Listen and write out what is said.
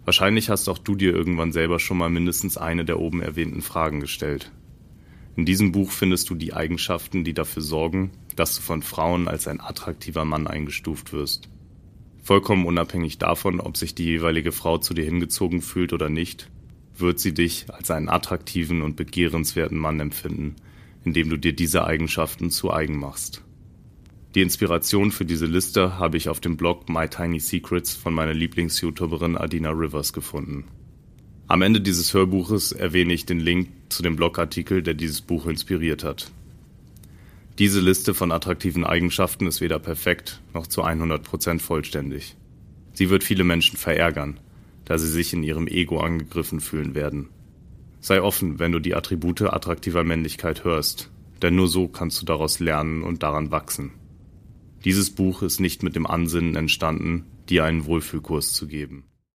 Wahrscheinlich hast auch du dir irgendwann selber schon mal mindestens eine der oben erwähnten Fragen gestellt. In diesem Buch findest du die Eigenschaften, die dafür sorgen, dass du von Frauen als ein attraktiver Mann eingestuft wirst. Vollkommen unabhängig davon, ob sich die jeweilige Frau zu dir hingezogen fühlt oder nicht, wird sie dich als einen attraktiven und begehrenswerten Mann empfinden, indem du dir diese Eigenschaften zu eigen machst. Die Inspiration für diese Liste habe ich auf dem Blog My Tiny Secrets von meiner Lieblings-YouTuberin Adina Rivers gefunden. Am Ende dieses Hörbuches erwähne ich den Link zu dem Blogartikel, der dieses Buch inspiriert hat. Diese Liste von attraktiven Eigenschaften ist weder perfekt noch zu 100% vollständig. Sie wird viele Menschen verärgern, da sie sich in ihrem Ego angegriffen fühlen werden. Sei offen, wenn du die Attribute attraktiver Männlichkeit hörst, denn nur so kannst du daraus lernen und daran wachsen. Dieses Buch ist nicht mit dem Ansinnen entstanden, dir einen Wohlfühlkurs zu geben.